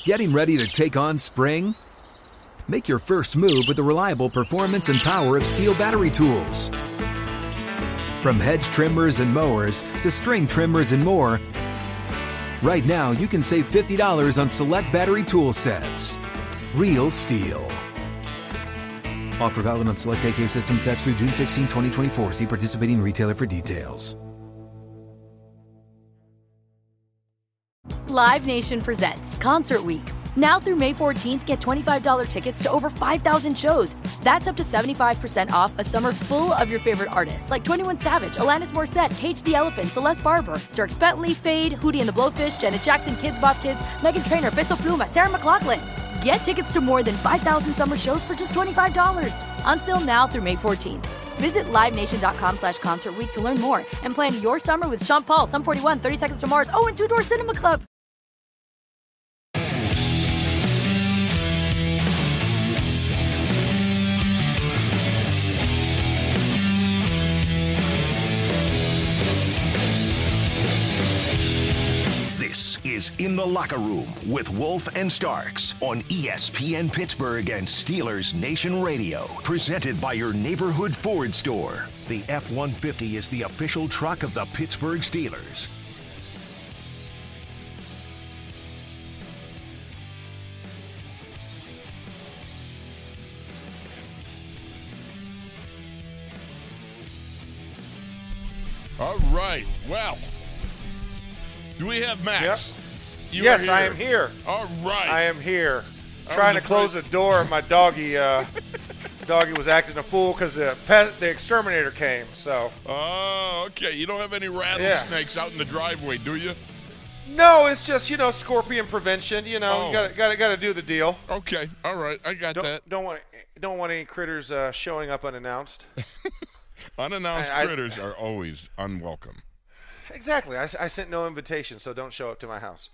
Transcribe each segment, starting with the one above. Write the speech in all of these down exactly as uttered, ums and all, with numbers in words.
Getting ready to take on spring? Make your first move with the reliable performance and power of Steel battery tools. From hedge trimmers and mowers to string trimmers and more, right now you can save fifty dollars on select battery tool sets. Real Steel. Offer valid on select A K system sets through June sixteenth, twenty twenty-four. See participating retailer for details. Live Nation presents Concert Week. Now through May fourteenth, get twenty-five dollars tickets to over five thousand shows. That's up to seventy-five percent off a summer full of your favorite artists like twenty-one Savage, Alanis Morissette, Cage the Elephant, Celeste Barber, Dierks Bentley, Fade, Hootie and the Blowfish, Janet Jackson, Kids Bop Kids, Meghan Trainor, Bissell Pluma, Sarah McLachlan. Get tickets to more than five thousand summer shows for just twenty-five dollars. On sale now through May fourteenth. Visit livenation.com slash concert week to learn more and plan your summer with Sean Paul, Sum forty-one, thirty Seconds to Mars, oh, and Two Door Cinema Club. This is In the Locker Room with Wolf and Starks on E S P N Pittsburgh and Steelers Nation Radio. Presented by your neighborhood Ford store. The F one fifty is the official truck of the Pittsburgh Steelers. All right. Well, do we have Max? Yep. You yes, are I am here. All right. I am here. I Trying to was close the afraid- door. My doggy, uh, doggy was acting a fool because the pet, the exterminator came. So Oh, okay. You don't have any rattlesnakes out in the driveway, do you? no, it's just you know scorpion prevention. You know, Oh. you got got got to do the deal. Okay. All right. I got Don't that. don't want don't want any critters uh, showing up unannounced. Unannounced I- I- critters are always unwelcome. Exactly. I, s- I sent no invitation, so don't show up to my house.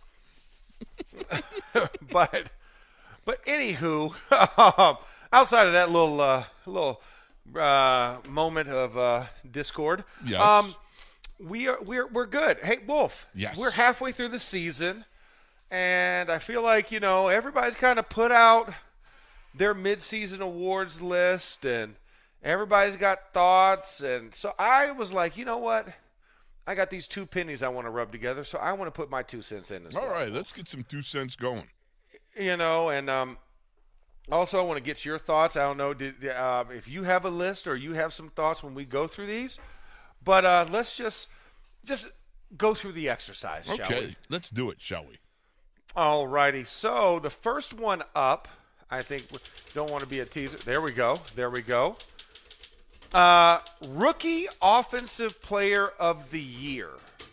but but anywho, um, outside of that little uh, little uh, moment of uh, discord, Yes. um, we are we're we're good. Hey, Wolf. Yes. We're halfway through the season, and I feel like you know everybody's kind of put out their midseason awards list, and everybody's got thoughts, and so I was like, you know what? I got these two pennies I want to rub together, so I want to put my two cents in as All well. right. Let's get some two cents going. You know, and um, also I want to get your thoughts. I don't know did, uh, if you have a list or you have some thoughts when we go through these, but uh, let's just just go through the exercise, shall Okay. we? Let's do it, shall we? All righty. So the first one up, I think, don't want to be a teaser. There we go. There we go. Uh, rookie offensive player of the year.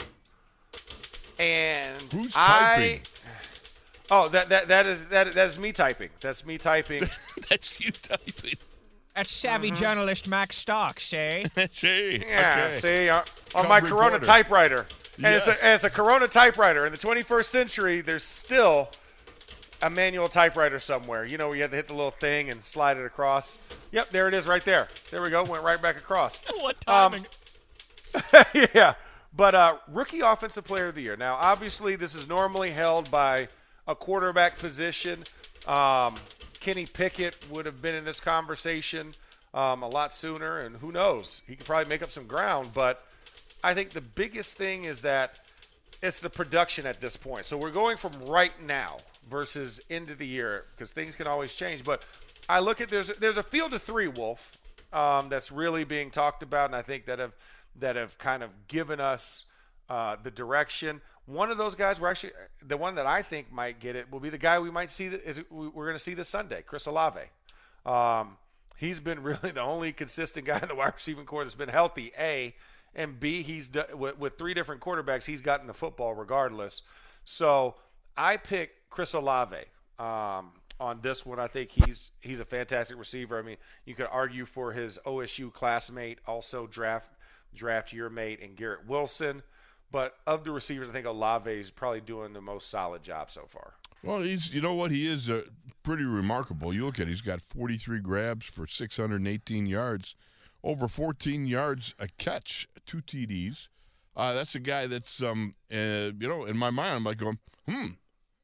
And Who's I, typing? Oh, that that that is that that is me typing. That's me typing. That's you typing. That's savvy journalist Max Starks, eh? Gee, Yeah, okay. see, uh, on my Cub Corona reporter. typewriter. And Yes. it's, a, and it's a Corona typewriter. In the twenty-first century, there's still a manual typewriter somewhere. You know, where you have to hit the little thing and slide it across. Yep, there it is right there. There we go. Went right back across. What Um, timing? yeah. But uh, rookie offensive player of the year. Now, obviously, this is normally held by a quarterback position. Um, Kenny Pickett would have been in this conversation um, a lot sooner, and who knows? He could probably make up some ground. But I think the biggest thing is that it's the production at this point. So we're going from right now versus end of the year because things can always change. But I look at there's there's a field of three, Wolf, um, that's really being talked about, and I think that have that have kind of given us uh, the direction. One of those guys, we're actually the one that I think might get it will be the guy we might see that is we're going to see this Sunday, Chris Olave. Um, he's been really the only consistent guy in the wide receiving core that's been healthy. A and B, he's do, with, with three different quarterbacks, he's gotten the football regardless. So I pick Chris Olave um, on this one. I think he's he's a fantastic receiver. I mean, you could argue for his O S U classmate, also draft draft year mate, and Garrett Wilson. But of the receivers, I think Olave is probably doing the most solid job so far. Well, he's you know what he is uh, pretty remarkable. You look at it, he's got forty-three grabs for six hundred eighteen yards, over fourteen yards a catch, two T Ds. Uh, that's a guy that's um uh, you know in my mind I'm like going hmm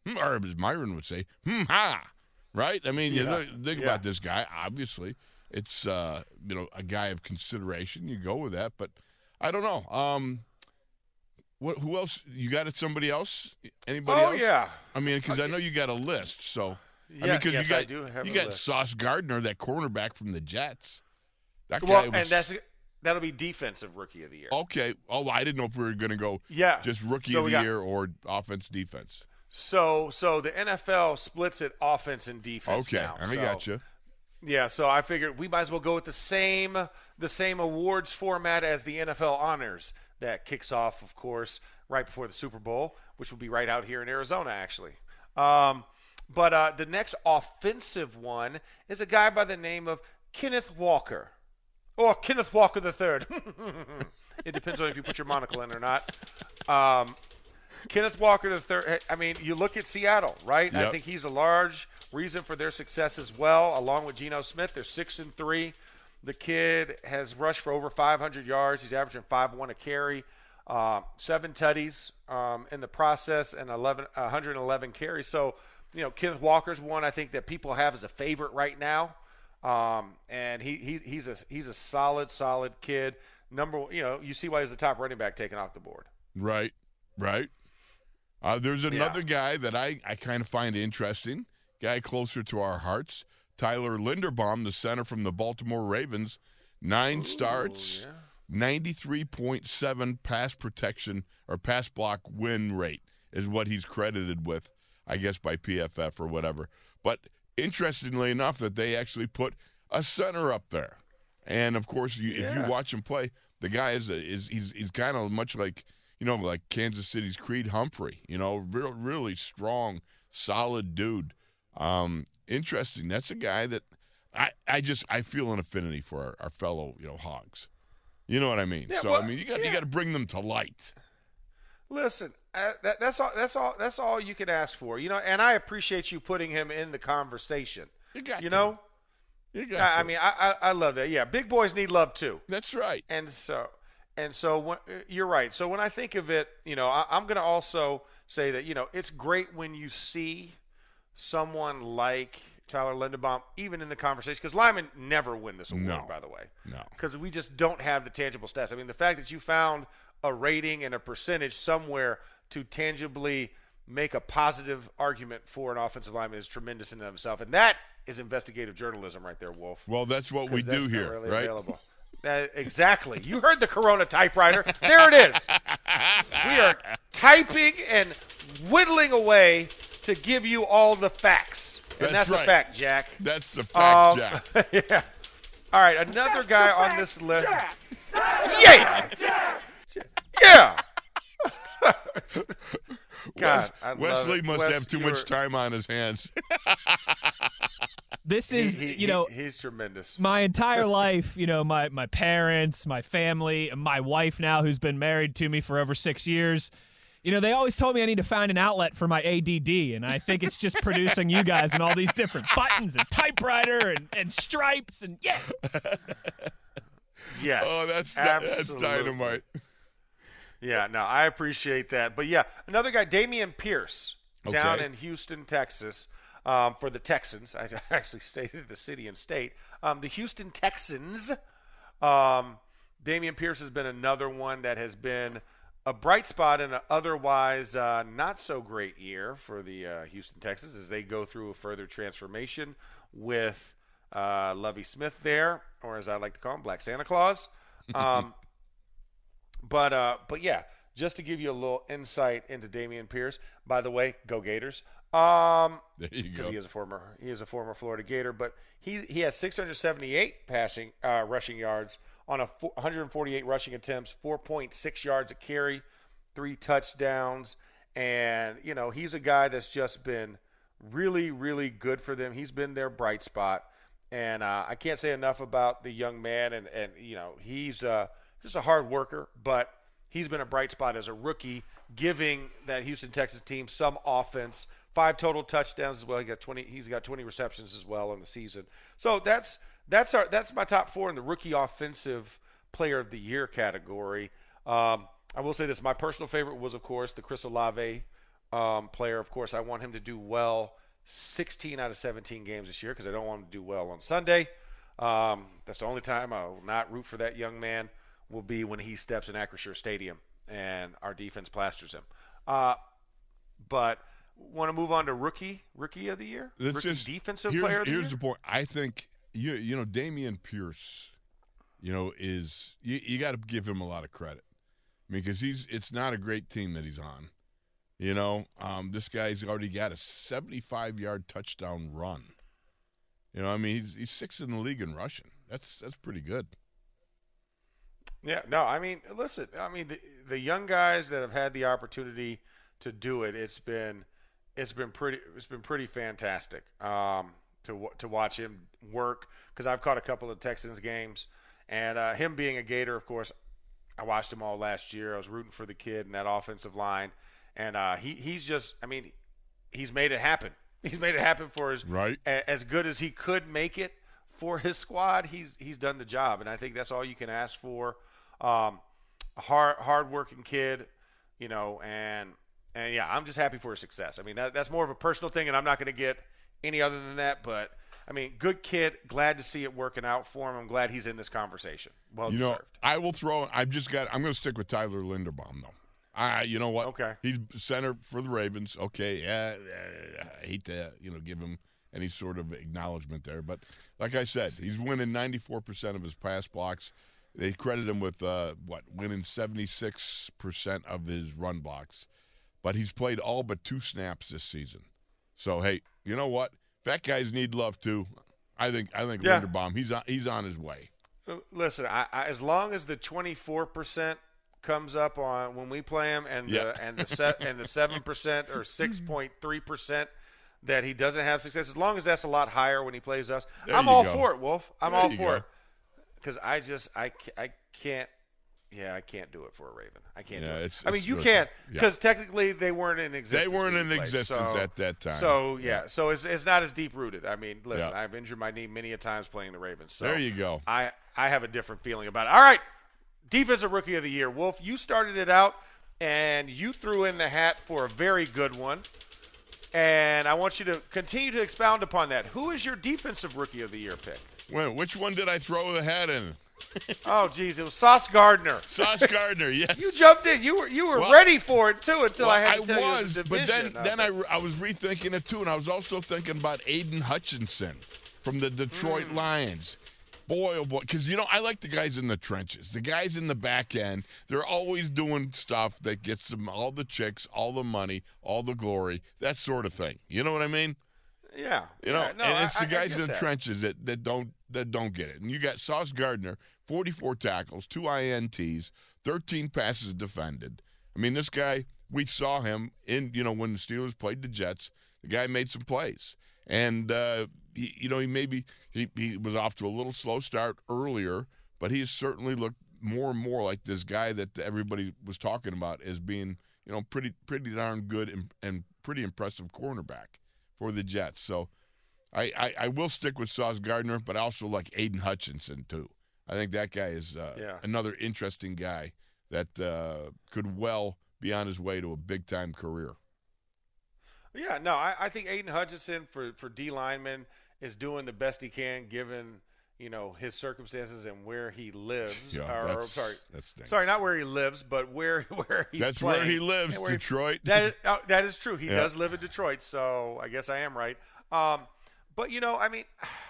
hmm, or as Myron would say, hmm, ha, right? I mean, Yeah. you think, think Yeah. about this guy. Obviously, it's uh, you know a guy of consideration. You go with that, but I don't know. Um, what? Who else? You got it? Somebody else? Anybody Oh else? yeah. I mean, because I know you got a list. So I Yeah, mean, because yes, you I got do have you a got list. Sauce Gardner, that cornerback from the Jets. That guy Well, was and that's that'll be defensive rookie of the year. okay. Oh, I didn't know if we were going to go Yeah. just rookie So of we the got- year or offense defense. So so the N F L splits it offense and defense. Okay, now. I so, got you. Yeah, so I figured we might as well go with the same the same awards format as the N F L honors that kicks off, of course, right before the Super Bowl, which will be right out here in Arizona, actually. Um, but uh, the next offensive one is a guy by the name of Kenneth Walker, or Kenneth Walker the Third. It depends on if you put your monocle in or not. Um, Kenneth Walker the Third. I mean, you look at Seattle, right? Yep. I think he's a large reason for their success as well, along with Geno Smith. They're six and three. The kid has rushed for over five hundred yards. He's averaging five one a carry, uh, seven tutties um, in the process, and eleven, one hundred eleven carries. So, you know, Kenneth Walker's one I think that people have as a favorite right now, um, and he, he he's a he's a solid solid kid. Number, you know, you see why he's the top running back taken off the board. Right, right. Uh, there's another Yeah. guy that I, I kind of find interesting, guy closer to our hearts, Tyler Linderbaum, the center from the Baltimore Ravens, nine starts, yeah. ninety-three point seven pass protection or pass block win rate is what he's credited with, I guess by P F F or whatever. But interestingly enough, that they actually put a center up there. And, of course, you, if you Yeah. watch him play, the guy is, a, is he's, he's kind of much like – you know, like Kansas City's Creed Humphrey, you know, real, really strong, solid dude. Um, interesting. That's a guy that I, I just I feel an affinity for our, our fellow, you know, Hogs. You know what I mean? Yeah, so well, I mean, you got yeah. you got to bring them to light. Listen, uh, that, that's all. That's all. That's all you can ask for, you know. And I appreciate you putting him in the conversation. You got You to. know, You got I, I to. mean, I, I I love that. Yeah, big boys need love too. That's right. And so, and so when, you're right. So when I think of it, you know, I, I'm going to also say that, you know, it's great when you see someone like Tyler Linderbaum even in the conversation, because linemen never win this award, No. by the way. No. Because we just don't have the tangible stats. I mean, the fact that you found a rating and a percentage somewhere to tangibly make a positive argument for an offensive lineman is tremendous in and of itself. And that is investigative journalism right there, Wolf. Well, that's what we 'Cause that's do not here, really right? Available. That, exactly. You heard the Corona typewriter. There it is. We are typing and whittling away to give you all the facts. And That's that's, right. a fact, Jack. That's the fact, Um, Jack. yeah. All right, another guy on this list. Yeah. Yeah. God, Wes- I love Wesley it. must Wes, have too you're- much time on his hands. This he- is, he- you know, he- he's tremendous. my entire life, you know, my, my parents, my family, my wife now who's been married to me for over six years, you know, they always told me I need to find an outlet for my A D D, and I think it's just producing you guys and all these different buttons and typewriter and, and stripes and yeah. Yes. Oh, that's that's absolutely. dynamite. Yeah, no, I appreciate that. But, yeah, another guy, Damian Pierce, down Okay. in Houston, Texas, um, for the Texans. I actually stated the city and state. Um, the Houston Texans. Um, Damian Pierce has been another one that has been a bright spot in an otherwise uh, not so great year for the uh, Houston Texans as they go through a further transformation with uh, Lovie Smith there, or as I like to call him, Black Santa Claus. Um, but uh, but yeah, just to give you a little insight into Damian Pierce. By the way, go Gators! Um, There you because go. he is a former he is a former Florida Gator, but he he has six hundred seventy-eight passing uh, rushing yards on a four, one hundred forty-eight rushing attempts, four point six yards a carry, three touchdowns, and you know he's a guy that's just been really really good for them. He's been their bright spot, and uh, I can't say enough about the young man, and and you know he's uh, just a hard worker, but he's been a bright spot as a rookie, giving that Houston Texas team some offense. Five total touchdowns as well. He got twenty. He's got twenty receptions as well in the season. So that's that's our that's my top four in the rookie offensive player of the year category. Um, I will say this: my personal favorite was, of course, the Chris Olave um, player. Of course, I want him to do well sixteen out of seventeen games this year because I don't want him to do well on Sunday. Um, that's the only time I will not root for that young man will be when he steps in Acrisure Stadium and our defense plasters him. Uh, but want to move on to rookie rookie of the year? Let's rookie just, defensive here's, player of the here's year? the point. I think, you, you know, Dameon Pierce, you know, is you, – you got to give him a lot of credit. I mean, because he's it's not a great team that he's on. You know, um, this guy's already got a seventy-five-yard touchdown run. You know, I mean, he's, he's sixth in the league in rushing. That's that's pretty good. Yeah, no, I mean, listen, I mean, the, the young guys that have had the opportunity to do it, it's been it's been pretty it's been pretty fantastic um, to to watch him work because I've caught a couple of Texans games, and uh, him being a Gator, of course, I watched him all last year. I was rooting for the kid in that offensive line, and uh, he he's just, I mean, he's made it happen. He's made it happen for his right. a, as good as he could make it for his squad. He's he's done the job, and I think that's all you can ask for. Um, a hard hard-working kid, you know, and and yeah, I'm just happy for his success. I mean, that, that's more of a personal thing, and I'm not going to get any other than that. But I mean, good kid. Glad to see it working out for him. I'm glad he's in this conversation. Well you deserved. know, I will throw. I've just got. I'm going to stick with Tyler Linderbaum though. I, you know what? Okay. He's center for the Ravens. Okay, yeah, I hate to you know give him any sort of acknowledgement there, but like I said, he's winning ninety-four percent of his pass blocks. They credit him with uh, what winning seventy-six percent of his run blocks, but he's played all but two snaps this season. So hey, you know what? Fat guys need love too. I think. I think Yeah. Linderbaum. He's on. He's on his way. Listen, I, I, as long as the twenty-four percent comes up on when we play him, and Yeah. the and the set and the seven percent or six point three percent that he doesn't have success, as long as that's a lot higher when he plays us, There I'm you all go. for it, Wolf. I'm There all you for go. it because I just I, ca- I can't. Yeah, I can't do it for a Raven. I can't. Yeah, do it. it's- I mean, it's you really can't tough. Yeah. because technically they weren't in existence. They weren't when in he played. existence So- at that time. So yeah, Yeah. so it's it's not as deep rooted. I mean, listen, Yeah. I've injured my knee many a times playing the Ravens. So There you go. I I have a different feeling about it. All right, defensive rookie of the year, Wolf. You started it out, and you threw in the hat for a very good one. And I want you to continue to expound upon that. Who is your defensive rookie of the year pick? Wait, which one did I throw the hat in? Oh, geez, it was Sauce Gardner. Sauce Gardner. Yes. You jumped in. You were you were Well, ready for it too until Well, I had to tell was, you it was a but then division. then I, I was rethinking it too, and I was also thinking about Aiden Hutchinson from the Detroit Mm. Lions. Boy, oh boy, because you know I like the guys in the trenches, the guys in the back end. They're always doing stuff that gets them all the chicks, all the money, all the glory, that sort of thing. You know what I mean? Yeah. You know, yeah, no, and it's I- the I- I guys get in the that. trenches that, that don't that don't get it. And you got Sauce Gardner, forty-four tackles, two I N Ts, thirteen passes defended. I mean, this guy, we saw him in, you know, when the Steelers played the Jets. The guy made some plays. And, uh, he, you know, he maybe he, he was off to a little slow start earlier, but he has certainly looked more and more like this guy that everybody was talking about as being, you know, pretty pretty darn good and, and pretty impressive cornerback for the Jets. So I, I, I will stick with Sauce Gardner, but I also like Aiden Hutchinson too. I think that guy is uh, Yeah. another interesting guy that uh, could well be on his way to a big-time career. Yeah, no, I, I think Aiden Hutchinson for, for D lineman is doing the best he can given, you know, his circumstances and where he lives. Yeah, or, or, that's- sorry, that stinks. sorry, not where he lives, but where where he's That's playing. where he lives, Yeah, where he- Detroit. that is oh, that is true. He Yeah. does live in Detroit, so I guess I am right. Um, but you know, I mean,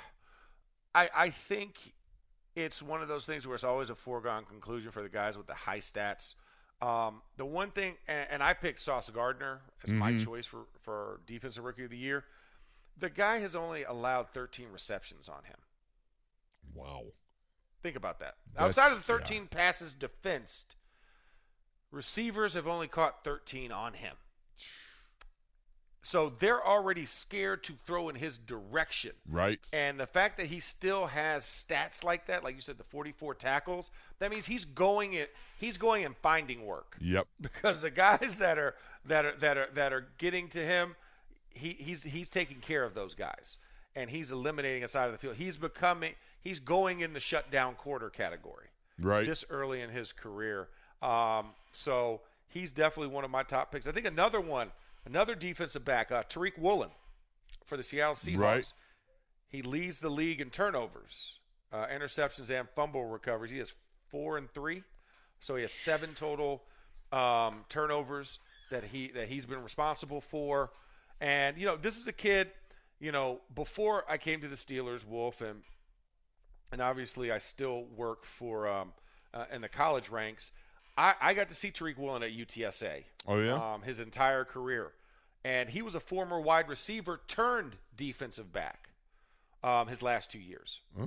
I I think it's one of those things where it's always a foregone conclusion for the guys with the high stats. Um, the one thing, and, and I picked Sauce Gardner as my Mm-hmm. choice for, for Defensive Rookie of the Year. The guy has only allowed thirteen receptions on him. Wow. Think about that. That's- Outside of the thirteen passes defensed, receivers have only caught thirteen on him. So they're already scared to throw in his direction. Right? And the fact that he still has stats like that, like you said, the forty-four tackles, that means he's going it. He's going and finding work. Yep. Because the guys that are that are that are that are getting to him, he, he's he's taking care of those guys, and he's eliminating a side of the field. He's becoming he's going in the shutdown quarter category Right. this early in his career. Um, so he's definitely one of my top picks. I think another one Another defensive back, uh, Tariq Woolen for the Seattle Seahawks. Right. He leads the league in turnovers, uh, interceptions, and fumble recoveries. He has four and three, so he has seven total um, turnovers that he that he's been responsible for. And you know, this is a kid. You know, before I came to the Steelers, Wolf, and and obviously I still work for um, uh, in the college ranks. I, I got to see Tariq Woolen at U T S A. Oh yeah, um, his entire career, and he was a former wide receiver turned defensive back. Um, his last two years. Oh.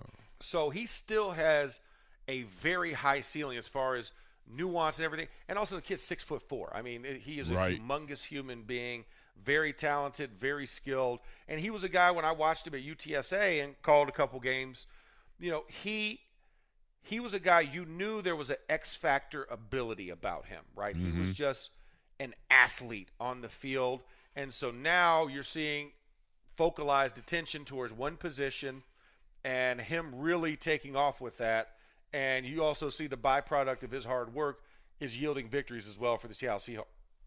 So he still has a very high ceiling as far as nuance and everything. And also the kid's six foot four. I mean, he is a right. humongous human being, very talented, very skilled. And he was a guy when I watched him at U T S A and called a couple games, you know, he he was a guy you knew there was an X factor ability about him, right? Mm-hmm. He was just an athlete on the field. And so now you're seeing focalized attention towards one position and him really taking off with that. And you also see the byproduct of his hard work is yielding victories as well for the Seattle Seahawks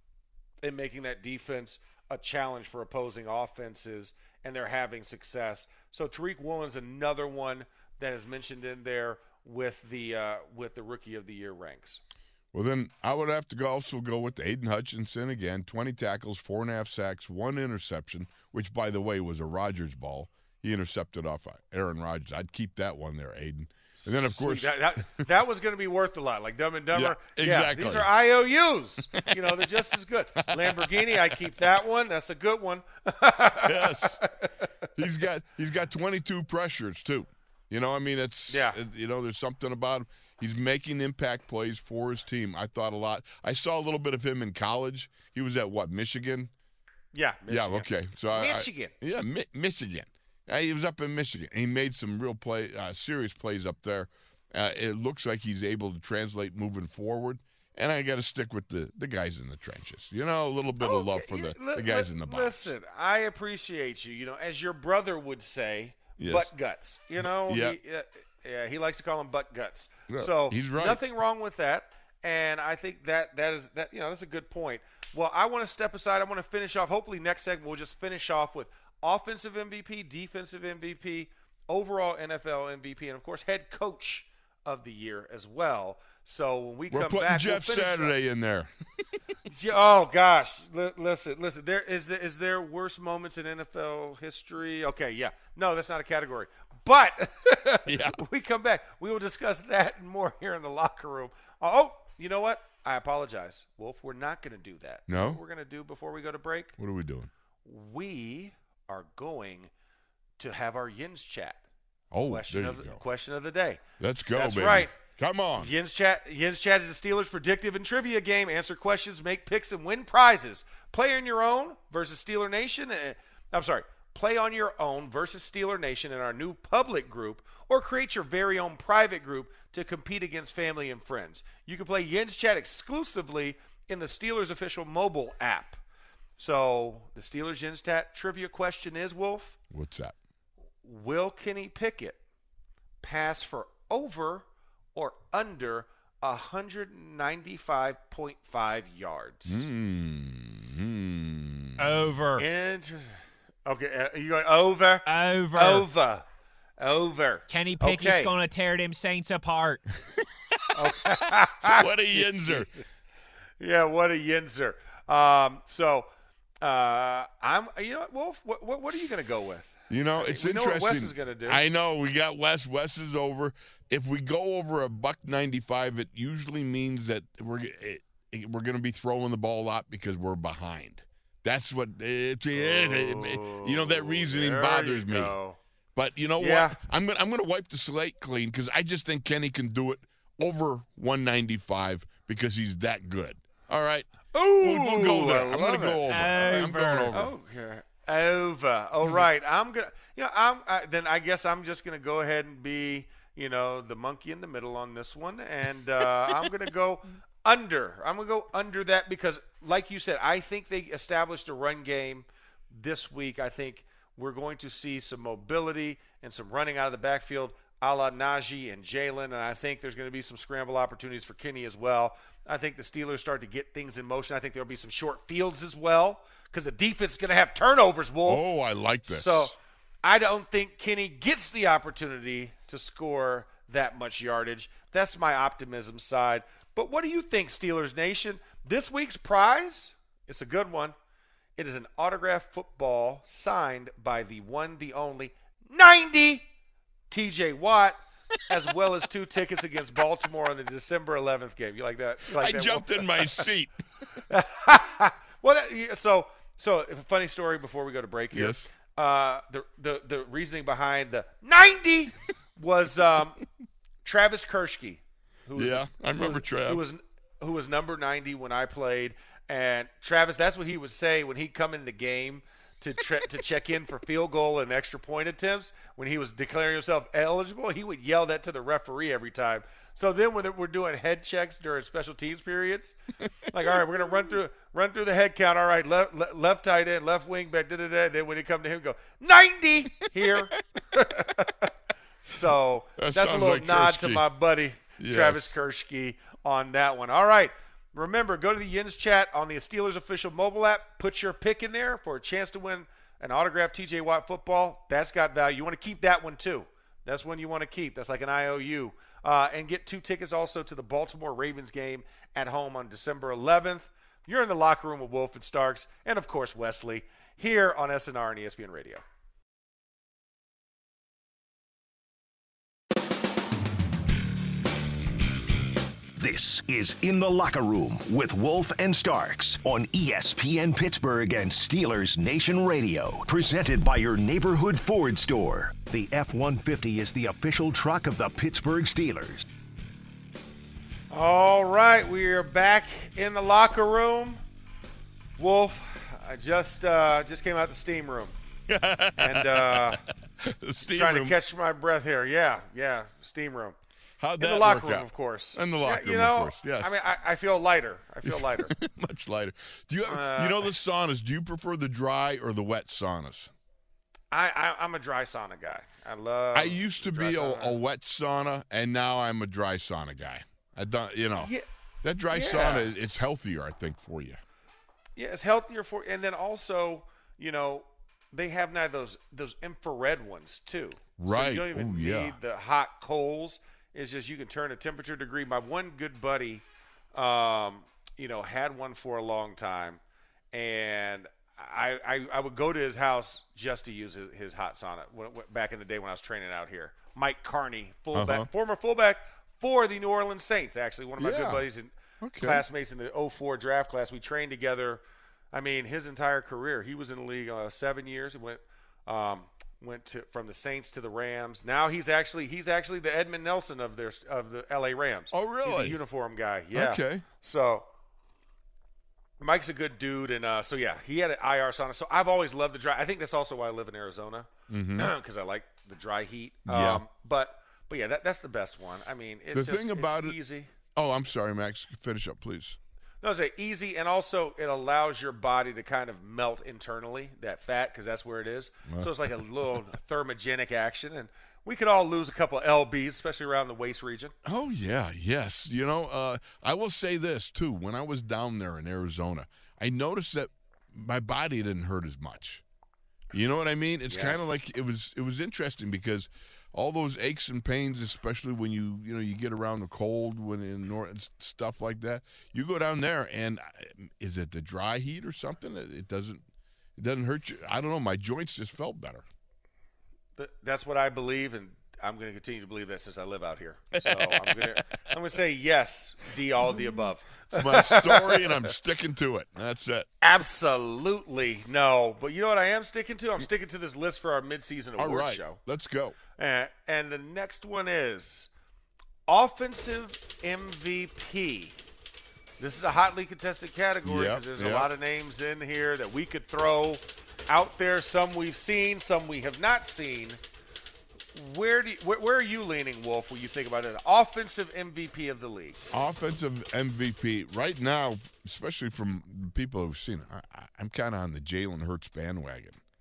and making that defense a challenge for opposing offenses, and they're having success. So Tariq Woolen is another one that is mentioned in there with the uh, with the Rookie of the Year ranks. Well, then I would have to go also go with Aiden Hutchinson again. twenty tackles, four and a half sacks, one interception, which, by the way, was a Rodgers ball. He intercepted off Aaron Rodgers. I'd keep that one there, Aiden. And then, of course, that, that, that was going to be worth a lot. Like Dumb and Dumber. Yeah, exactly. Yeah, these are I O Us. You know, they're just as good. Lamborghini, I'd keep that one. That's a good one. Yes. He's got he's got twenty-two pressures, too. You know, I mean, it's, yeah. it, you know, there's something about him. He's making impact plays for his team. I thought a lot. I saw a little bit of him in college. He was at, what, Michigan? Yeah, Michigan. Yeah, okay. So Michigan. I, yeah, Mi- Michigan. Uh, he was up in Michigan. He made some real play, uh, serious plays up there. Uh, it looks like he's able to translate moving forward. And I got to stick with the, the guys in the trenches. You know, a little bit okay. of love for the, yeah, the guys li- in the box. Listen, I appreciate you. You know, as your brother would say, yes. butt guts. You know, yep. he, uh, yeah, he likes to call them butt guts. Yeah, so he's right. Nothing wrong with that. And I think that that is that. You know, that's a good point. Well, I want to step aside. I want to finish off. Hopefully, next segment we'll just finish off with offensive M V P, defensive M V P, overall N F L M V P, and of course, head coach of the year as well. So when we We're come putting back, Jeff we'll Saturday up. in there. Oh gosh, L- listen, listen. There is there, is there worse moments in N F L history? Okay, yeah, no, that's not a category. But yeah. when we come back, we will discuss that and more here in the locker room. Oh, you know what? I apologize, Wolf. We're not going to do that. No? What we're going to do before we go to break? What are we doing? We are going to have our Yins chat. Oh, question there of you the, go. Question of the day. Let's go, That's baby. right. Come on. Yins Chat Yins Chat is the Steelers predictive and trivia game. Answer questions, make picks, and win prizes. Play on your own versus Steeler Nation. Uh, I'm sorry. Play on your own versus Steeler Nation in our new public group, or create your very own private group to compete against family and friends. You can play Yins Chat exclusively in the Steelers official mobile app. So the Steelers Yins Chat trivia question is, Wolf, What's that? will Kenny Pickett pass for over or under one ninety-five point five yards? Mm-hmm. Over. Inter- okay, uh, you going over? Over. Over. Over. Kenny Pickett's Okay. going to tear them Saints apart. What a yinzer. Yeah, what a yinzer. Um, so, uh, I'm. You know what, Wolf? What, what, what are you going to go with? You know, it's we know interesting. what Wes is going to do. I know. We got Wes. Wes is over. If we go over a buck ninety-five, it usually means that we're it, it, we're going to be throwing the ball a lot because we're behind. That's what it is. Oh, you know, that reasoning there bothers you me. go. But you know Yeah. what? I'm going I'm going to wipe the slate clean because I just think Kenny can do it over one ninety-five because he's that good. All right. Ooh, We'll, we'll go there. I I'm going to love go it. over. I'm Over. going over. Okay. Over. All right. I'm gonna. You know. I'm. I, then I guess I'm just gonna go ahead and be. You know, the monkey in the middle on this one, and uh, I'm gonna go under. I'm gonna go under that because, like you said, I think they established a run game this week. I think we're going to see some mobility and some running out of the backfield. a la Najee and Jalen, and I think there's going to be some scramble opportunities for Kenny as well. I think the Steelers start to get things in motion. I think there'll be some short fields as well because the defense is going to have turnovers, Wolf. Oh, I like this. So I don't think Kenny gets the opportunity to score that much yardage. That's my optimism side. But what do you think, Steelers Nation? This week's prize, it's a good one. It is an autographed football signed by the one, the only, ninety T J Watt, as well as two tickets against Baltimore on the December eleventh game. You like that? You like I that jumped in my seat. Well, so so a funny story before we go to break here. Yes. Uh, the the the reasoning behind the ninety was um, Travis Kershke. Who was, Yeah, I remember who was, Trav. Who was who was number ninety when I played, and Travis. That's what he would say when he'd come in the game to tre- to check in for field goal and extra point attempts. When he was declaring himself eligible, he would yell that to the referee every time. So then when we're doing head checks during special teams periods, like, all right, we're gonna run through run through the head count. All right, left left, left tight end, left wing back. Da da da. Then when it come to him, go ninety here. So That that's a sounds little like nod Kershke. to my buddy Yes. Travis Kershke on that one. All right. Remember, go to the Yins chat on the Steelers official mobile app. Put your pick in there for a chance to win an autographed T J Watt football. That's got value. You want to keep that one too. That's one you want to keep. That's like an I O U. Uh, and get two tickets also to the Baltimore Ravens game at home on December eleventh. You're in the locker room with Wolf and Starks and, of course, Wesley here on S N R and E S P N Radio. This is In the Locker Room with Wolf and Starks on E S P N Pittsburgh and Steelers Nation Radio. Presented by your neighborhood Ford store. The F one fifty is the official truck of the Pittsburgh Steelers. All right, we are back in the locker room. Wolf, I just uh, just came out the steam room. and uh, The steam trying room. to catch my breath here. Yeah, yeah, steam room. How'd In that the locker work room, out? of course. In the Yeah, locker you room, know, of course. Yes. I mean, I, I feel lighter. I feel lighter. Much lighter. Do you ever, Uh, you know the saunas? Do you prefer the dry or the wet saunas? I, I I'm a dry sauna guy. I love. I used the to dry be a, sauna. a wet sauna, and now I'm a dry sauna guy. I don't, you know, Yeah, that dry yeah. sauna, it's healthier, I think, for you. yeah, it's healthier for, and then also, you know, they have now those those infrared ones too. So Right. you don't even Oh, yeah. need the hot coals. It's just you can turn a temperature degree. My one good buddy, um, you know, had one for a long time, and I, I I would go to his house just to use his, his hot sauna when, when, back in the day when I was training out here. Mike Carney, fullback, Uh-huh. former fullback for the New Orleans Saints, actually one of my Yeah. good buddies and Okay. classmates in the oh four draft class. We trained together. I mean, his entire career. He was in the league uh, seven years. He went um, went to from the Saints to the Rams. Now he's actually he's actually the Edmund Nelson of their of the L A Rams. Oh, He's really? a uniform guy. Yeah. Okay. So Mike's a good dude, and uh, so yeah, he had an I R sauna. So I've always loved the dry. I think that's also why I live in Arizona because I like the dry heat. Mm-hmm. Yeah. Um, but but yeah, that, that's the best one. I mean, it's The just, thing about it's it- easy. Oh, I'm sorry, Max. Finish up, please. No, I say easy, and also it allows your body to kind of melt internally, that fat, because that's where it is. So it's like a little thermogenic action, and we could all lose a couple of L Bs, especially around the waist region. Oh, yeah, yes. You know, uh, I will say this, too. When I was down there in Arizona, I noticed that my body didn't hurt as much. You know what I mean? It's Yes. kind of like it was it was interesting because all those aches and pains, especially when you, you know, you get around the cold when in nor- and stuff like that, you go down there and uh, is it the dry heat or something? It it doesn't it doesn't hurt you. I don't know. My joints just felt better. But that's what I believe, and I'm going to continue to believe that since I live out here. So I'm going to I'm going to say yes, D, all of the above. It's my story, and I'm sticking to it. That's it. Absolutely no. But you know what I am sticking to? I'm sticking to this list for our midseason All award right, show. let's go. Uh, and the next one is Offensive M V P. This is a hotly contested category Yep, because there's yep. a lot of names in here that we could throw out there. Some we've seen, some we have not seen. Where do you, where, where are you leaning, Wolf, when you think about it? Offensive M V P of the league. Offensive M V P right now, especially from the people who've seen it, I, I- I'm kind of on the Jalen Hurts bandwagon.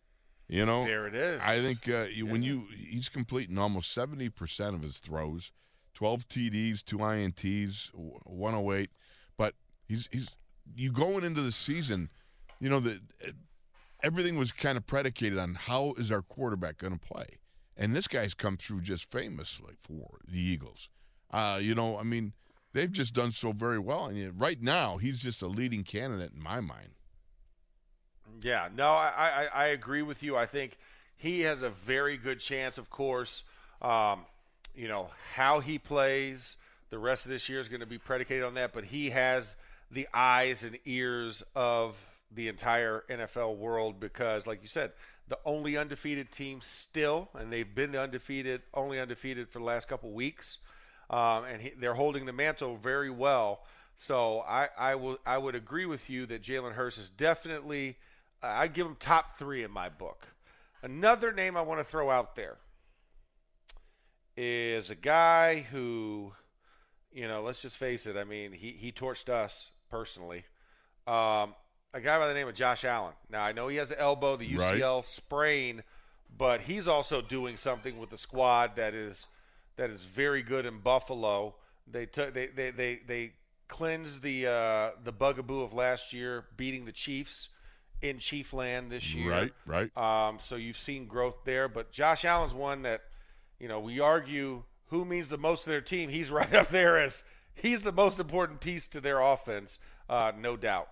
You know, there it is. I think uh, you, when you he's completing almost seventy percent of his throws, twelve T Ds, two I N Ts, one oh eight. But he's he's you going into the season, you know, the everything was kind of predicated on how is our quarterback going to play, and this guy's come through just famously for the Eagles. Uh, you know, I mean, they've just done so very well, and right now he's just a leading candidate in my mind. Yeah, no, I, I, I agree with you. I think he has a very good chance, of course. Um, you know, how he plays the rest of this year is going to be predicated on that, but he has the eyes and ears of the entire N F L world because, like you said, the only undefeated team still, and they've been the undefeated, only undefeated for the last couple weeks, um, and he, they're holding the mantle very well. So I, I, will, I would agree with you that Jalen Hurts is definitely – I give him top three in my book. Another name I want to throw out there is a guy who, you know, let's just face it. I mean, he, he torched us personally. Um, a guy by the name of Josh Allen. Now, I know he has the elbow, the U C L right. sprain, but he's also doing something with the squad that is that is very good in Buffalo. They took they they they, they cleansed the uh, the bugaboo of last year, beating the Chiefs in Chief Land this year. Right, right. Um, so you've seen growth there. But Josh Allen's one that, you know, we argue who means the most to their team. He's right up there as he's the most important piece to their offense, uh, no doubt.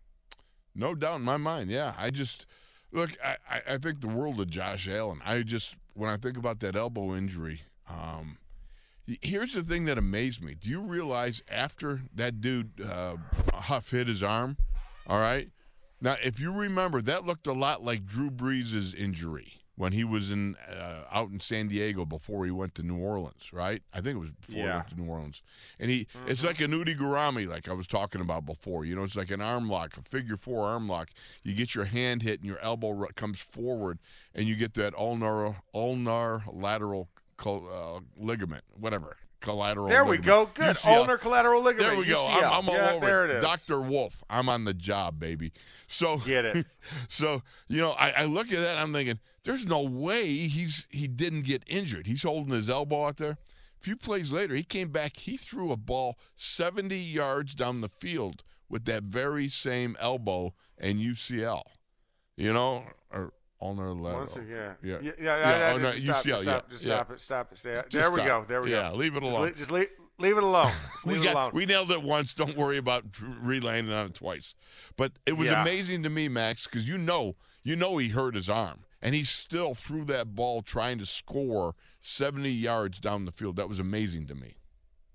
No doubt in my mind, yeah. I just – look, I, I think the world of Josh Allen. I just – when I think about that elbow injury, um, here's the thing that amazed me. Do you realize after that dude uh, Huff hit his arm, all right, now, if you remember, that looked a lot like Drew Brees' injury when he was in uh, out in San Diego before he went to New Orleans, right? I think it was before yeah. he went to New Orleans. And he, mm-hmm. it's like an Udi Gurami, like I was talking about before. You know, it's like an arm lock, a figure four arm lock. You get your hand hit and your elbow comes forward, and you get that ulnar, ulnar lateral uh, ligament, whatever. Collateral there ligament. we go. Good. U C L. Ulnar collateral ligament. There we go. U C L. I'm, I'm all yeah, over there it. it is. Doctor Wolf. I'm on the job, baby. So get it. So, you know, I, I look at that and I'm thinking, there's no way he's he didn't get injured. He's holding his elbow out there. A few plays later, he came back. He threw a ball seventy yards down the field with that very same elbow and U C L. You know, or ulnar lateral. Once again. Yeah. Yeah. Yeah. yeah, yeah, oh, no, stop, U C L. Just yeah. stop, just yeah. stop it. Stop it. Stay. Just there we stop. go. There we yeah, go. Yeah, leave it alone. Just, just leave, leave it alone. Leave we, it got, alone. we nailed it once. Don't worry about relaying it on it twice. But it was yeah. amazing to me, Max, because you know, you know he hurt his arm, and he still threw that ball trying to score seventy yards down the field. That was amazing to me.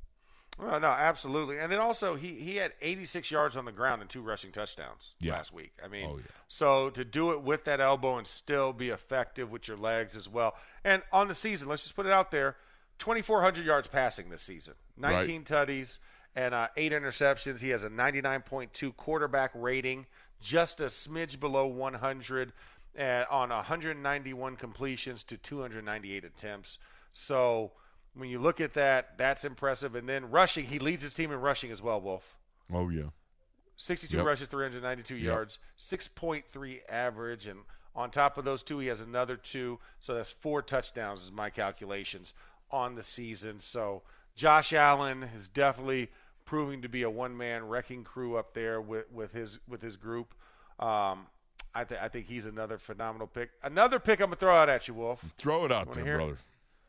Oh, no, absolutely. And then also he, he had eighty-six yards on the ground and two rushing touchdowns yeah. last week. I mean, oh, yeah. so to do it with that elbow and still be effective with your legs as well. And on the season, let's just put it out there, twenty-four hundred yards passing this season, nineteen right. tutties and uh, eight interceptions. He has a ninety-nine point two quarterback rating, just a smidge below one hundred uh, on one hundred ninety-one completions to two hundred ninety-eight attempts. So when you look at that, that's impressive. And then rushing, he leads his team in rushing as well, Wolf. Oh, yeah. sixty-two yep. rushes, three hundred ninety-two yep. yards, six point three average. And on top of those two, he has another two. So that's four touchdowns is my calculations on the season. So Josh Allen is definitely proving to be a one-man wrecking crew up there with, with his with his group. Um, I, th- I think he's another phenomenal pick. Another pick I'm going to throw out at you, Wolf. Throw it out there, hear? brother.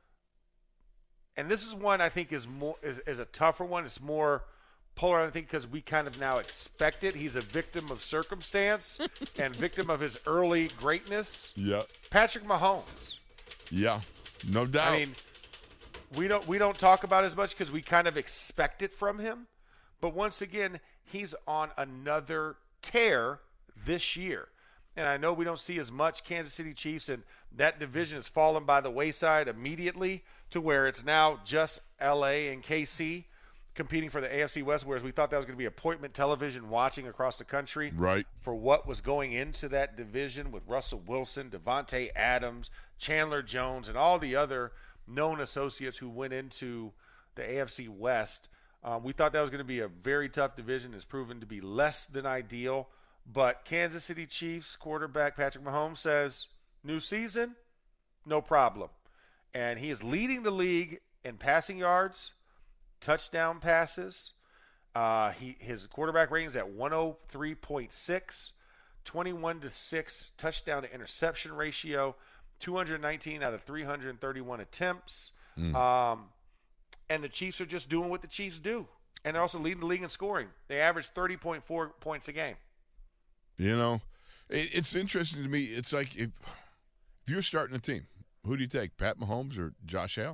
And this is one I think is more is, is a tougher one. It's more polar, I think, because we kind of now expect it. He's a victim of circumstance and victim of his early greatness. Yeah. Patrick Mahomes. Yeah, no doubt. I mean, we don't we don't talk about it as much because we kind of expect it from him. But once again, he's on another tear this year. And I know we don't see as much Kansas City Chiefs, and that division has fallen by the wayside immediately to where it's now just L A and K C competing for the A F C West, whereas we thought that was going to be appointment television watching across the country right. for what was going into that division with Russell Wilson, Devontae Adams, Chandler Jones, and all the other known associates who went into the A F C West. Um, we thought that was going to be a very tough division. It's proven to be less than ideal. But Kansas City Chiefs quarterback Patrick Mahomes says, New season, no problem. And he is leading the league in passing yards, touchdown passes. Uh, he his quarterback rating is at one oh three point six, twenty-one to six touchdown to interception ratio, two hundred nineteen out of three hundred thirty-one attempts. Mm. Um, and the Chiefs are just doing what the Chiefs do. And they're also leading the league in scoring. They average thirty point four points a game. You know, it, it's interesting to me. It's like if, if you're starting a team, who do you take, Pat Mahomes or Josh Allen?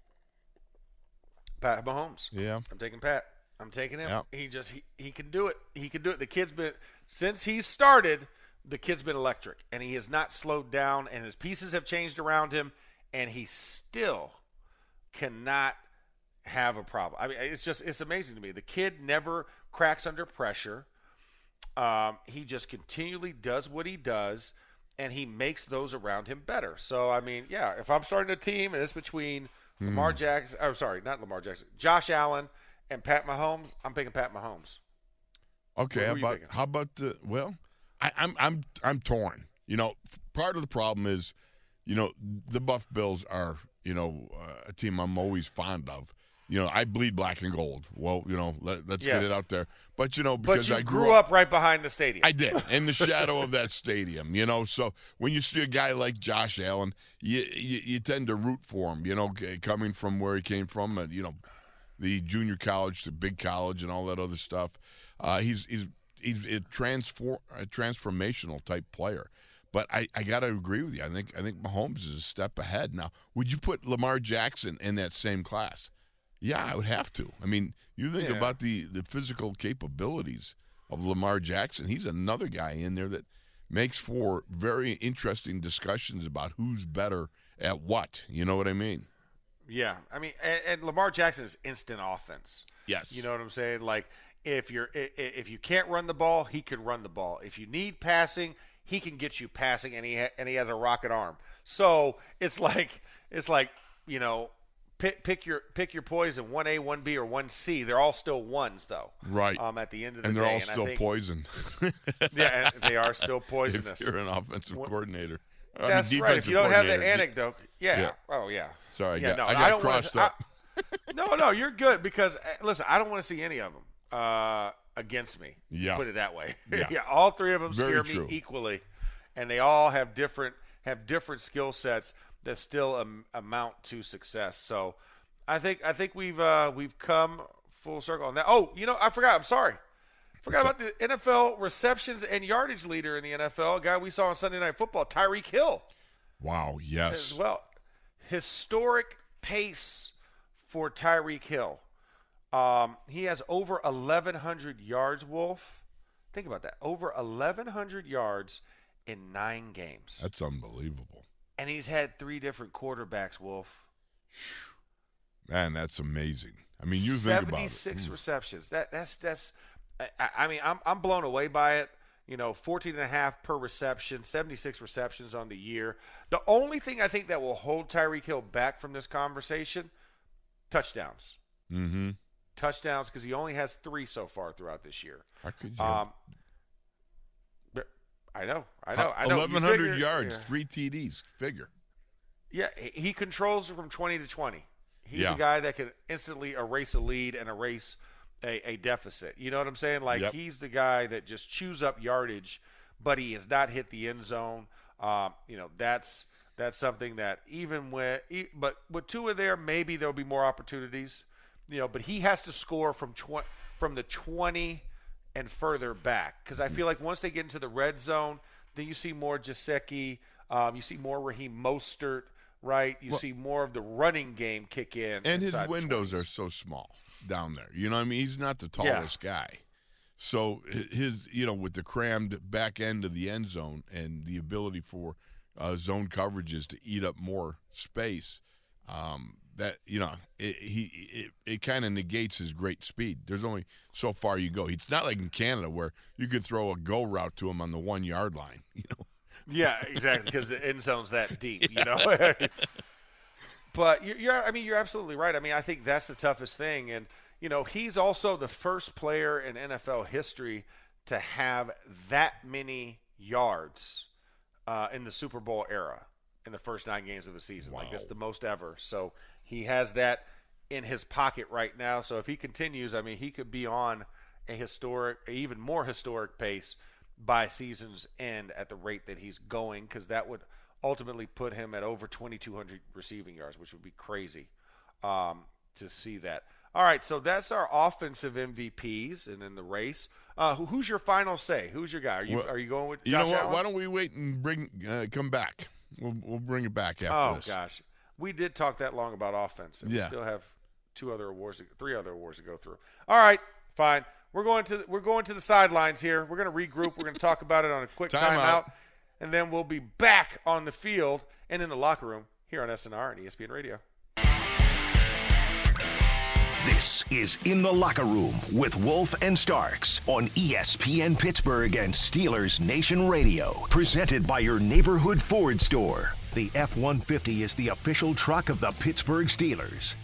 Pat Mahomes. Yeah. I'm taking Pat. I'm taking him. Yeah. He just he, he can do it. He can do it. The kid's been since he started, the kid's been electric, and he has not slowed down, and his pieces have changed around him, and he still cannot have a problem. I mean, it's just it's amazing to me. The kid never cracks under pressure. Um, he just continually does what he does, and he makes those around him better. So, I mean, yeah, if I'm starting a team and it's between hmm. Lamar Jackson, I'm sorry, not Lamar Jackson, Josh Allen and Pat Mahomes, I'm picking Pat Mahomes. Okay, Who how about picking? how about the well, I, I'm I'm I'm torn. You know, part of the problem is, you know, the Buff Bills are you know uh, a team I'm always fond of. You know, I bleed black and gold. Well, you know, let, let's yes. get it out there. But, you know, because but you I grew, grew up, up right behind the stadium. I did, in the shadow of that stadium, you know. So when you see a guy like Josh Allen, you you, you tend to root for him, you know, coming from where he came from, and, you know, the junior college to big college and all that other stuff. Uh, he's he's he's a, transfor- a transformational type player. But I, I got to agree with you. I think I think Mahomes is a step ahead. Now, would you put Lamar Jackson in that same class? Yeah, I would have to. I mean, you think yeah. about the, the physical capabilities of Lamar Jackson. He's another guy in there that makes for very interesting discussions about who's better at what. You know what I mean? Yeah. I mean, and, and Lamar Jackson is instant offense. Yes. You know what I'm saying? Like, if you're if you can't run the ball, he can run the ball. If you need passing, he can get you passing, and he ha- and he has a rocket arm. So it's like it's like you know. Pick, pick your pick your poison, one A, one B, or one C. They're all still ones, though. Right. Um, at the end of the and day. they're all and still think, poison. yeah, and they are still poisonous. If you're an offensive well, coordinator. That's I mean, right. If you don't have that coordinator. anecdote. Yeah. yeah. Oh, yeah. Sorry, yeah, I got, no, I got I don't crossed wanna, up. I, no, no, you're good because, listen, I don't want to see any of them uh, against me. Yeah. Put it that way. Yeah. yeah, all three of them Very scare true. me equally, and they all have different have different skill sets that still um, amount to success. So, I think I think we've uh, we've come full circle on that. Oh, you know, I forgot. I'm sorry. Forgot about the N F L receptions and yardage leader in the N F L, a guy we saw on Sunday Night Football, Tyreek Hill. Wow, yes. As well. Historic pace for Tyreek Hill. Um, he has over eleven hundred yards, Wolf. Think about that. Over eleven hundred yards in nine games. That's unbelievable. And he's had three different quarterbacks, Wolf. Man, that's amazing. I mean, you think about it. seventy-six receptions. That that's that's. I, I mean, I'm I'm blown away by it. You know, fourteen and a half per reception, seventy-six receptions on the year. The only thing I think that will hold Tyreek Hill back from this conversation, touchdowns. Mm-hmm. Touchdowns, because he only has three so far throughout this year. How could you? Um, but I know, I know, I know. eleven hundred figure, yards, yeah. three T Ds. Figure. Yeah, he controls from twenty to twenty. He's yeah. a guy that can instantly erase a lead and erase a, a deficit. You know what I'm saying? Like, yep. he's the guy that just chews up yardage, but he has not hit the end zone. Um, you know, that's that's something that even with – but with Tua there, maybe there'll be more opportunities. You know, but he has to score from tw- from the twenty and further back, because I feel like once they get into the red zone, then you see more Gesicki, um, you see more Raheem Mostert, right? You well, see more of the running game kick in. And his windows are so small down there. You know what I mean? He's not the tallest yeah. guy. So his, you know, with the crammed back end of the end zone and the ability for uh, zone coverages to eat up more space, um, that, you know, it, he it, it kind of negates his great speed. There's only so far you go. It's not like in Canada where you could throw a go route to him on the one yard line, you know. Yeah, exactly, because the end zone's that deep, you know. But you're, you're, I mean, you're absolutely right. I mean, I think that's the toughest thing, and you know, he's also the first player in N F L history to have that many yards uh, in the Super Bowl era in the first nine games of the season. Wow. Like, that's the most ever. So he has that in his pocket right now. So if he continues, I mean, he could be on a historic, even more historic pace by season's end at the rate that he's going, because that would ultimately put him at over twenty-two hundred receiving yards, which would be crazy um, to see that. All right, so that's our offensive M V Ps and in the race. Uh, who, who's your final say? Who's your guy? Are you Well, are you going with Josh You know what? Allen? Why don't we wait and bring uh, come back? We'll we'll bring it back after Oh this. gosh, we did talk that long about offense, and Yeah. we still have two other awards, to, three other awards to go through. All right, fine. We're going to we're going to the sidelines here. We're going to regroup. We're going to talk about it on a quick Time timeout, out. and then we'll be back on the field and in the locker room here on S N R and E S P N Radio. This is In the Locker Room with Wolf and Starks on E S P N Pittsburgh and Steelers Nation Radio. Presented by your neighborhood Ford store. The F one fifty is the official truck of the Pittsburgh Steelers.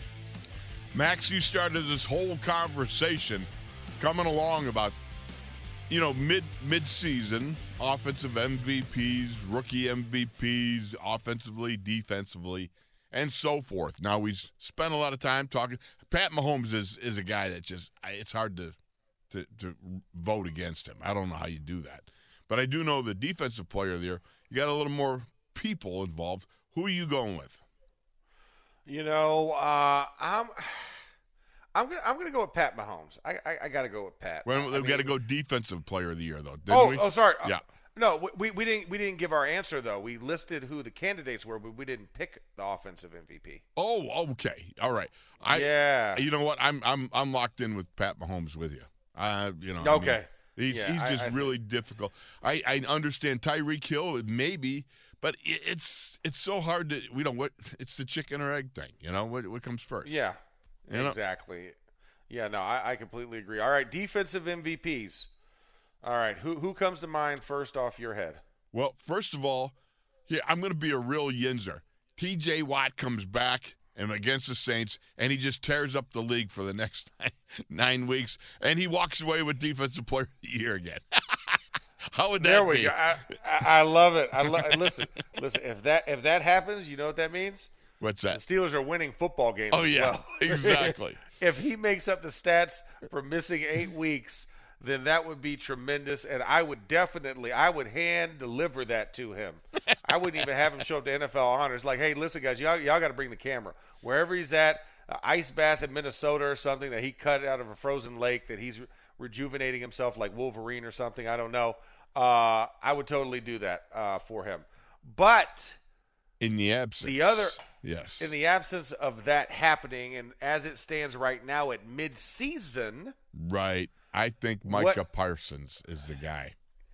Max, you started this whole conversation coming along about, you know, mid mid-season offensive M V Ps, rookie M V Ps, offensively, defensively, and so forth. Now, we spent a lot of time talking. Pat Mahomes is is a guy that just – it's hard to, to to vote against him. I don't know how you do that. But I do know the defensive player of the year, you got a little more people involved. Who are you going with? You know, uh, I'm I'm gonna I'm gonna go with Pat Mahomes. I I, I got to go with Pat. Well, I we've got to mean- go defensive player of the year, though. Didn't Oh, we? oh, sorry. Yeah. No, we, we didn't we didn't give our answer though. We listed who the candidates were, but we didn't pick the offensive M V P. Oh, okay. All right. I, yeah. You know what? I'm I'm I'm locked in with Pat Mahomes with you. Uh, you know. Okay. I mean, he's Yeah, he's I- just I really difficult. I I understand Tyreek Hill maybe, but it, it's it's so hard to we don't what it's the chicken or egg thing. You know what what comes first? Yeah. You know? Exactly. Yeah. No, I, I completely agree. All right, defensive M V Ps. All right, who who comes to mind first off your head? Well, first of all, yeah, I'm going to be a real yinzer. T J Watt comes back and against the Saints, and he just tears up the league for the next nine weeks, and he walks away with Defensive Player of the Year again. How would that There we be? go. I, I, I love it. I lo- listen, listen. If that if that happens, you know what that means? What's The that? Steelers are winning football games. Oh, as yeah, well. exactly. If he makes up the stats for missing eight weeks, then that would be tremendous, and I would definitely, I would hand deliver that to him. I wouldn't even have him show up to N F L Honors. Like, hey, listen, guys, y'all, y'all got to bring the camera. Wherever he's at, uh, ice bath in Minnesota or something that he cut out of a frozen lake that he's re- rejuvenating himself like Wolverine or something, I don't know. Uh, I would totally do that uh, for him. But In the absence. The other- Yes. in the absence of that happening, and as it stands right now at mid-season – right. I think Micah Parsons is the guy.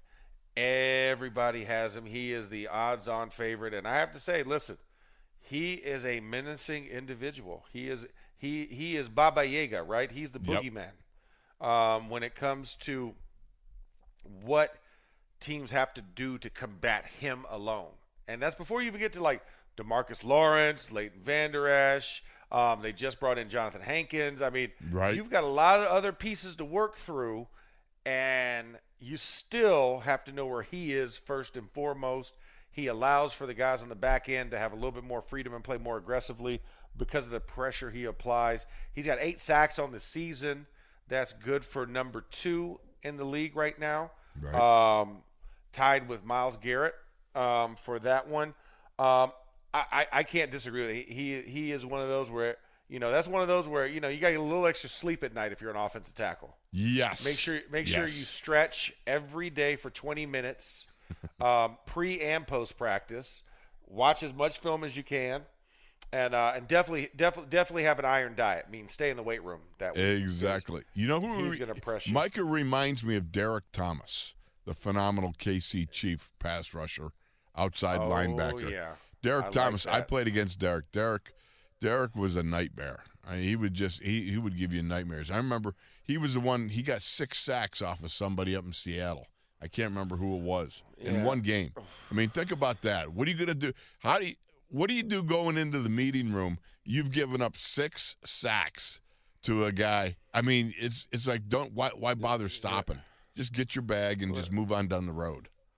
everybody has him. He is the odds-on favorite, and I have to say, listen, he is a menacing individual. He is he he is Baba Yaga, right? He's the Yep. boogeyman. Um, when it comes to what teams have to do to combat him alone, and that's before you even get to like DeMarcus Lawrence, Leighton Vander Esch. Um, they just brought in Jonathan Hankins. I mean, Right. you've got a lot of other pieces to work through, and you still have to know where he is first and foremost. He allows for the guys on the back end to have a little bit more freedom and play more aggressively because of the pressure he applies. He's got eight sacks on the season. That's good for number two in the league right now, Right. um, tied with Myles Garrett um, for that one. Um, I, I, I can't disagree with it. He he is one of those where, you know, that's one of those where, you know, you got to get a little extra sleep at night if you're an offensive tackle. Yes. Make sure make sure you Yes. stretch every day for twenty minutes, um, pre and post practice. Watch as much film as you can, and uh, and definitely definitely definitely have an iron diet. I mean, stay in the weight room that week. Exactly. You know who He's gonna press you. Micah reminds me of Derek Thomas, the phenomenal K C Chief pass rusher, outside Oh, linebacker. yeah. Derek I like Thomas. I that. played against Derek. Derek Derek was a nightmare. I mean, he would just he, he would give you nightmares. I remember he was the one he got six sacks off of somebody up in Seattle. I can't remember who it was in Yeah. one game. I mean, think about that. What are you going to do? How do you what do you do going into the meeting room? You've given up six sacks to a guy. I mean, it's it's like don't why why bother stopping? Just get your bag and just move on down the road.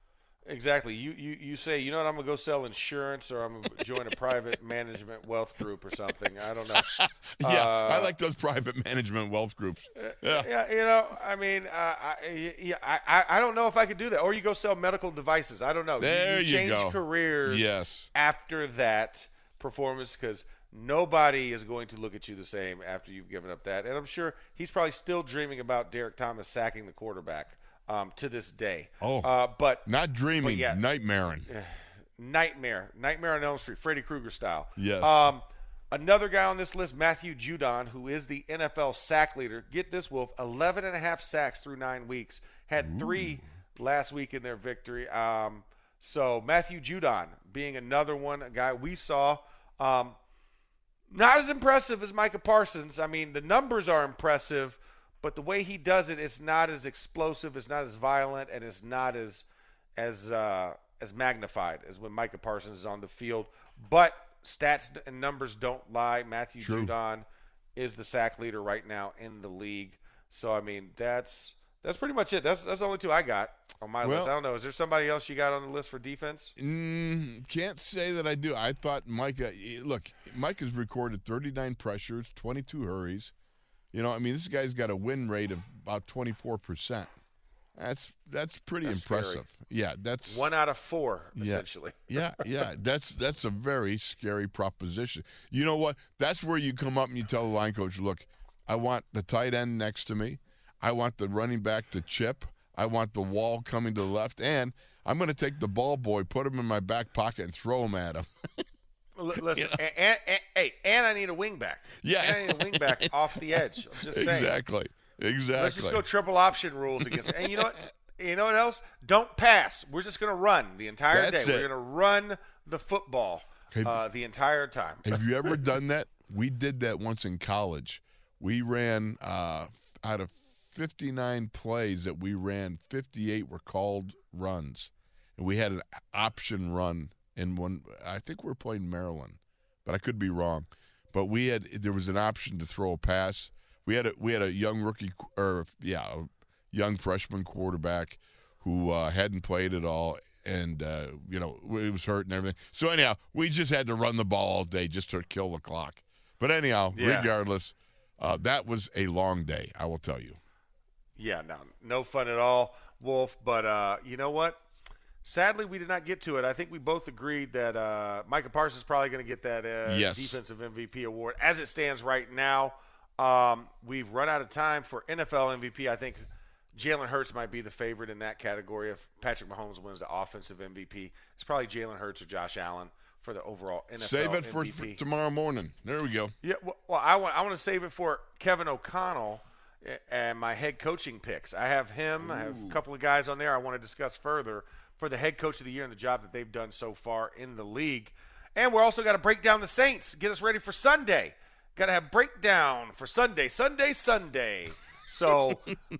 Exactly. You, you you say, you know what, I'm going to go sell insurance, or I'm going to join a private management wealth group or something. I don't know. yeah, uh, I like those private management wealth groups. Yeah, yeah you know, I mean, uh, I, yeah, I, I don't know if I could do that. Or you go sell medical devices. I don't know. There you, you, you change go. careers yes. after that performance, because nobody is going to look at you the same after you've given up that. And I'm sure he's probably still dreaming about Derek Thomas sacking the quarterback. Um, to this day. Oh, uh, but not dreaming, but yeah, nightmaring. Nightmare. Nightmare on Elm Street, Freddy Krueger style. Yes. Um, another guy on this list, Matthew Judon, who is the N F L sack leader. Get this, Wolf, eleven and a half sacks through nine weeks. Had Ooh. three last week in their victory. Um, so Matthew Judon being another one, a guy we saw. Um, not as impressive as Micah Parsons. I mean, the numbers are impressive, but the way he does it, it's not as explosive, it's not as violent, and it's not as as uh, as magnified as when Micah Parsons is on the field. But stats and numbers don't lie. Matthew True. Judon is the sack leader right now in the league. So I mean, that's that's pretty much it. That's that's the only two I got on my well, list. I don't know. Is there somebody else you got on the list for defense? Mm, can't say that I do. I thought Micah. Look, Micah's recorded thirty-nine pressures, twenty-two hurries. You know, I mean, this guy's got a win rate of about twenty-four percent. That's that's pretty that's impressive. Scary. Yeah, that's one out of four yeah, essentially. yeah, yeah. That's that's a very scary proposition. You know what? That's where you come up and you tell the line coach, "Look, I want the tight end next to me. I want the running back to chip. I want the wall coming to the left, and I'm going to take the ball boy, put him in my back pocket, and throw him at him." Listen, you know? and, and, and, hey, and I need a wing back. Yeah. And I need a wing back off the edge. I'm just saying. Exactly. Exactly. Let's just go triple option rules against it. And you know what? You know what else? Don't pass. We're just going to run the entire That's day. it. We're going to run the football uh, the entire time. Have you ever done that? We did that once in college. We ran uh, out of fifty-nine plays that we ran, fifty-eight were called runs. And we had an option run. And one, I think we were playing Maryland, but I could be wrong. But we had there was an option to throw a pass. We had a we had a young rookie or yeah, a young freshman quarterback who uh, hadn't played at all, and uh, you know it was hurt and everything. So anyhow, we just had to run the ball all day just to kill the clock. But anyhow, yeah. regardless, uh, that was a long day. I will tell you. Yeah, no, no fun at all, Wolf. But uh, you know what? Sadly, we did not get to it. I think we both agreed that uh, Micah Parsons is probably going to get that uh, yes. defensive M V P award. As it stands right now, um, we've run out of time for N F L M V P. I think Jalen Hurts might be the favorite in that category. If Patrick Mahomes wins the offensive M V P, it's probably Jalen Hurts or Josh Allen for the overall N F L Save it M V P. for, for tomorrow morning. There we go. Yeah, well, well I want I want to save it for Kevin O'Connell and my head coaching picks. I have him. Ooh. I have a couple of guys on there I want to discuss further for the head coach of the year and the job that they've done so far in the league. And we're also got to break down the Saints, get us ready for Sunday. Got to have breakdown for Sunday, Sunday, Sunday. So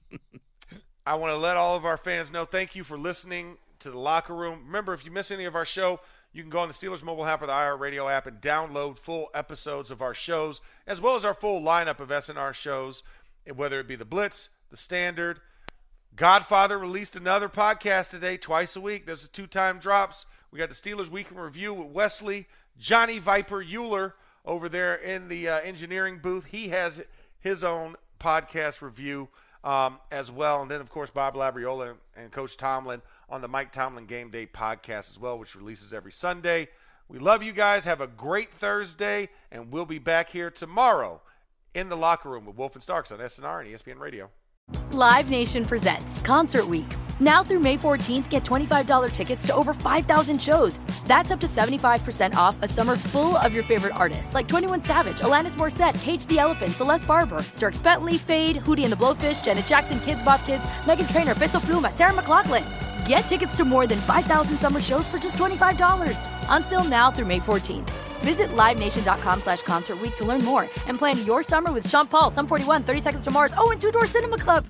I want to let all of our fans know, thank you for listening to The Locker Room. Remember, if you miss any of our show, you can go on the Steelers mobile app or the iHeartRadio app and download full episodes of our shows, as well as our full lineup of S N R shows, whether it be the Blitz, the Standard. Godfather released another podcast today, twice a week. There's a two-time drops. We got the Steelers Week in Review with Wesley, Johnny Viper Euler over there in the uh, engineering booth. He has his own podcast review um, as well. And then, of course, Bob Labriola and, and Coach Tomlin on the Mike Tomlin Game Day podcast as well, which releases every Sunday. We love you guys. Have a great Thursday, and we'll be back here tomorrow in the Locker Room with Wolf and Starks on S N R and E S P N Radio. Live Nation presents Concert Week. Now through May fourteenth, get twenty-five dollars tickets to over five thousand shows. That's up to seventy-five percent off a summer full of your favorite artists like twenty-one Savage, Alanis Morissette, Cage the Elephant, Celeste Barber, Dierks Bentley, Fade, Hootie and the Blowfish, Janet Jackson, Kids Bop Kids, Meghan Trainor, Bissell Pluma, Sarah McLachlan. Get tickets to more than five thousand summer shows for just twenty-five dollars. Until now through May fourteenth. Visit livenation.com slash concert week to learn more and plan your summer with Sean Paul, Sum forty-one, thirty Seconds to Mars, oh, and Two Door Cinema Club.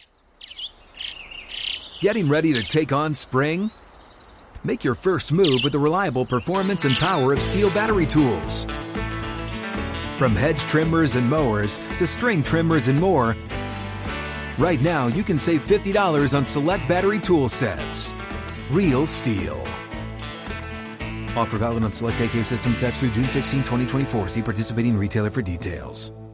Getting ready to take on spring? Make your first move with the reliable performance and power of Steel battery tools. From hedge trimmers and mowers to string trimmers and more, right now you can save fifty dollars on select battery tool sets. Real STIHL. Offer valid on select A K system sets through June sixteenth, twenty twenty-four. See participating retailer for details.